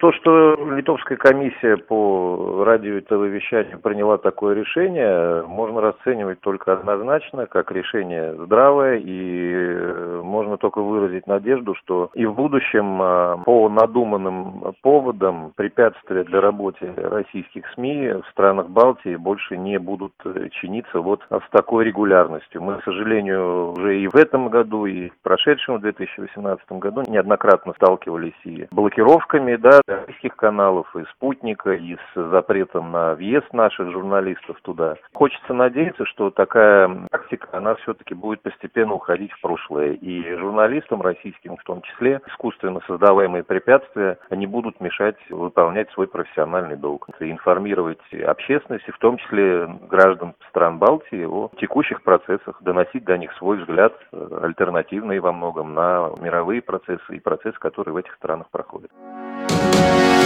То, что Литовская комиссия по радио и телевещанию приняла такое решение, можно расценивать только однозначно, как решение здравое, и можно только выразить надежду, что и в будущем по надуманным поводам препятствия для работы российских СМИ в странах Балтии больше не будут чиниться вот с такой регулярностью. Мы, к сожалению, уже и в этом году, и в прошедшем 2018 году неоднократно сталкивались и с блокировками, российских каналов, и «Спутника», и с запретом на въезд наших журналистов туда. Хочется надеяться, что такая практика, она все-таки будет постепенно уходить в прошлое. И журналистам российским, в том числе, искусственно создаваемые препятствия, они будут мешать выполнять свой профессиональный долг. И информировать общественность, и в том числе граждан стран Балтии, о текущих процессах, доносить до них свой взгляд, альтернативный во многом, на мировые процессы и процессы, которые в этих странах проходят.